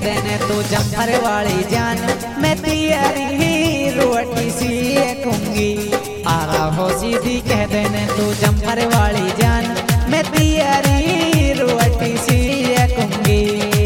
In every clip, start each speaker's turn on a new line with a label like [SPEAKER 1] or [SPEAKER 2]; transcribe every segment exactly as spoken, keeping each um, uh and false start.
[SPEAKER 1] देने तू जम्फर वाली जान, मैं तेरी रोटी सेकूंगी। आरा हो सीधी कह देने तू जम्फर वाली जान, मैं तेरी रोटी सेकूंगी।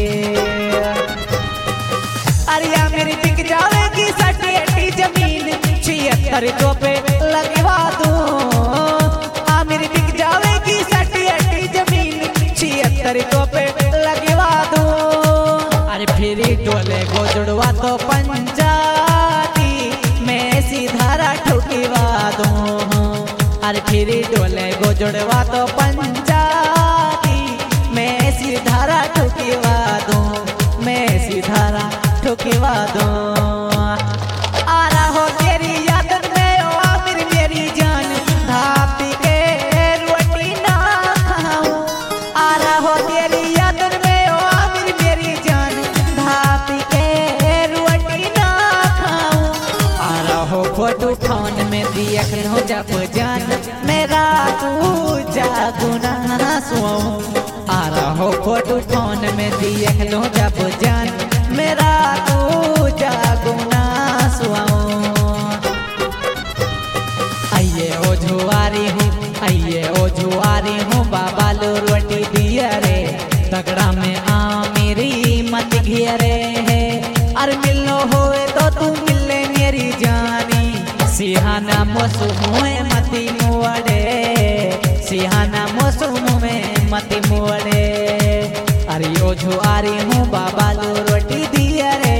[SPEAKER 1] अरिया मेरी बिक जाएगी सटी अटी जमीन, छिहत्तर तो पे लगवा दूं। आ मेरी बिक जाएगी सटी अटी जमीन, छिहत्तर तो पे लगवा दूं। अरे फिर डोले को जुड़वा तो पंचायती मैं सीधा ठुकवा दूं। अरे फिर डोले को जुड़वा तो पंचायती मैं सीधा ठुकवा दूं, मैं सीधा ठुकवा दूं। आ रहा हो तेरी याद में ओ आमिर मेरी जान, धापी के रोटी ना खाऊं। आ रहा हो तेरी याद में ओ आमिर मेरी जान, धापी के रोटी ना खाऊं। आ रहा हो फोटो फोन में देख लो जब जान, मेरा तू जागू ना सोऊं। आ रहा हो फोटो फोन में देख लो जब जान, मेरा तू जागू ना सोऊं। आइए ओ जुआरी हूँ, आइए ओ जुआरी हूँ, बाबा लो रोटी दिया रे, तगड़ा में आ मेरी मत घेरे है। अरे मिलनो होए तो तू मिले मेरी जानी, सिहाना मौसम में मती मुआड़े, सिहाना मौसम में मती मुआड़े। अरे ओ जुआरी हूँ, बाबा लो रोटी दिया रे।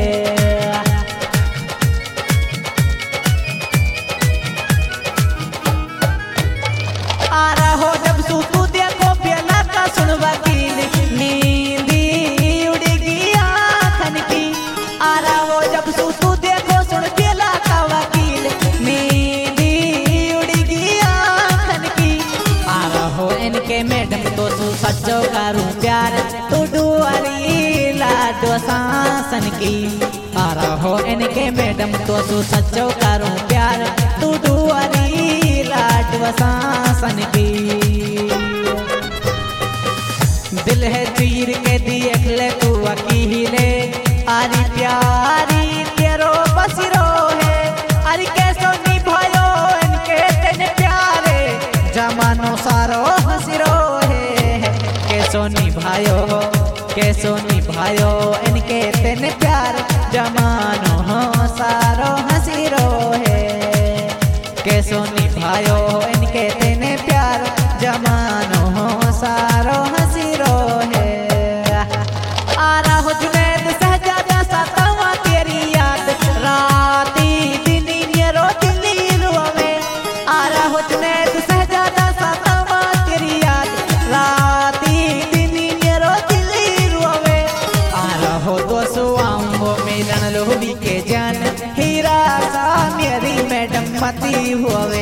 [SPEAKER 1] आ रहा हो जब सूतू देखो बेला का सुन वकील, नींदी उड़ेगी आँखन की। आ रहा हो जब सूतू देखो सुन बेला का वकील, नींदी उड़ेगी आँखन की। आ रहा हो इनके मैडम तो तू सच्चो करूं प्यार, तू डुआरी लाडो शासन की। आ रहा हो इनके मैडम तो तू सच्चो करूं प्यार, तू डुआरी लाडो शासन की। दिल है चीर के देख ले तू अकेले, आरी प्यारी तेरो बसरो है। अरे कैसो निभायो इनके तेने प्यारे, जमानो सारो हसीरो है। कैसो निभायो, कैसो निभायो इनके तेने प्यार, जमानो सारो हसीरो है। कैसो निभायो इनके तेने प्यार, जमानो सारो हसीरो है। आ रहा हो जुनैद सहजादा सतावा तेरी याद, राती दिनी मेरो दिली रोवे। आ रहा हो जुनैद सहजादा सतावा तेरी याद, राती दिनी मेरो दिली रोवे। आ रहा हो दोस्तों आऊंगो मिलन लोभी के जान, हीरा सा मेरी मैडम मती हुए।